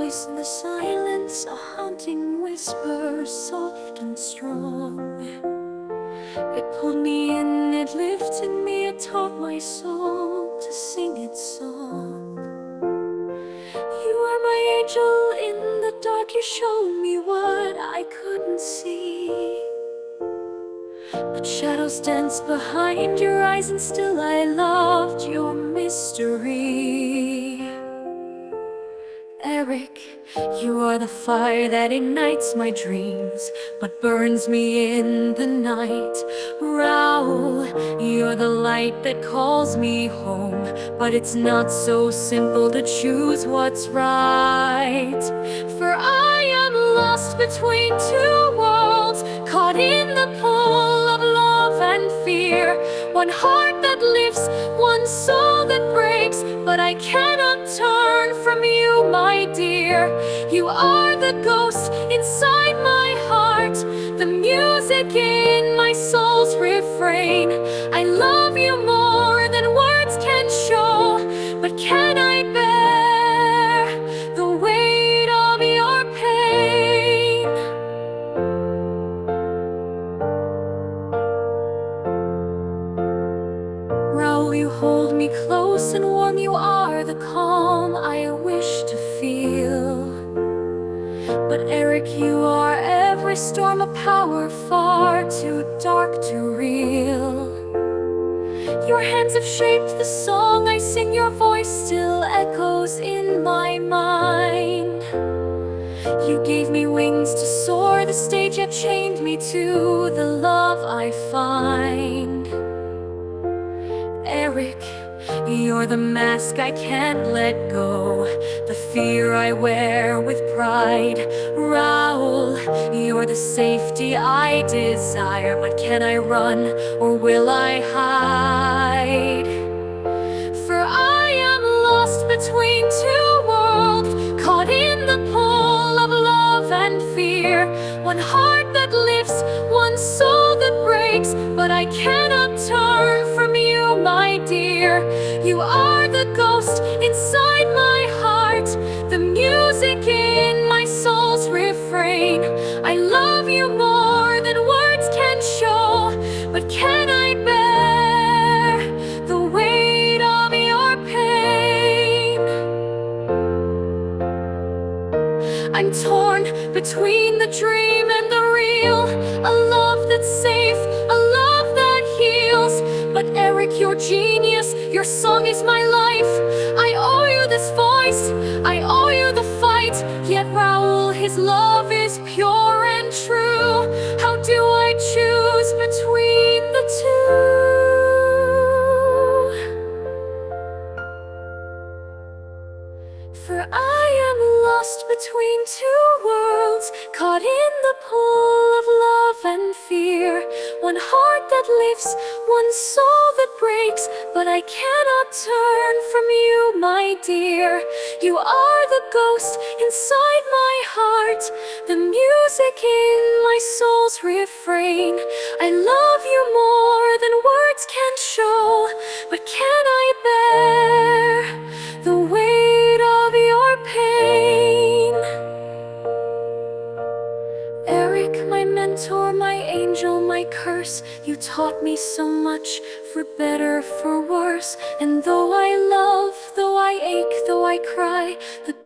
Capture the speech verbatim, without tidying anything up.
voice in the silence, a haunting whisper, soft and strong. It pulled me in, it lifted me, it taught my soul to sing its song. You are my angel in the dark, you showed me what I couldn't see. But shadows dance behind your eyes, and still I loved your mystery. Eric, you are the fire that ignites my dreams, but burns me in the night. Raoul, you're the light that calls me home, but it's not so simple to choose what's right. For I am lost between two worlds, caught in the pull of love and fear. One heart that lifts, one soul that breaks, but I cannot turn from you, my dear. You are the ghost inside my heart, the music in my soul's refrain. I love you more than words can show, but can I bear the weight of your pain? Raoul, you hold me close and warm, you are the calm I wish to feel. But Eric, you are every storm, a power far too dark to reel. Your hands have shaped the song I sing, your voice still echoes in my mind. You gave me wings to soar the stage, yet chained me to the love I find. Eric, you're the mask I can't let go, the fear I wear with pride. Raoul, you're the safety I desire, but can I run or will I hide? For I am lost between two worlds, caught in the pull of love and fear. One heart that lifts, one soul that breaks, but I cannot turn from you, my dear. You are the ghost inside my heart, the music in my soul's refrain. I love you more than words can show, but can I bear the weight of your pain? I'm torn between the dream and the real, a love that's safe, a love that heals. But Eric, your genius, your song is my life. I owe you this voice, I owe you the fight. Yet Raoul, his love is pure and true. How do I choose between the two? For I am lost between two worlds, caught in the pull of love and fear. One heart that lifts, one soul that breaks, but I cannot turn from you, my dear. You are the ghost inside my heart, the music in my soul's refrain. I love you more than words can show, but can I bear the weight of your pain? Eric, my mentor, my angel, my curse, you taught me so much, for better, for worse. And though I love, though I ache, though I cry, the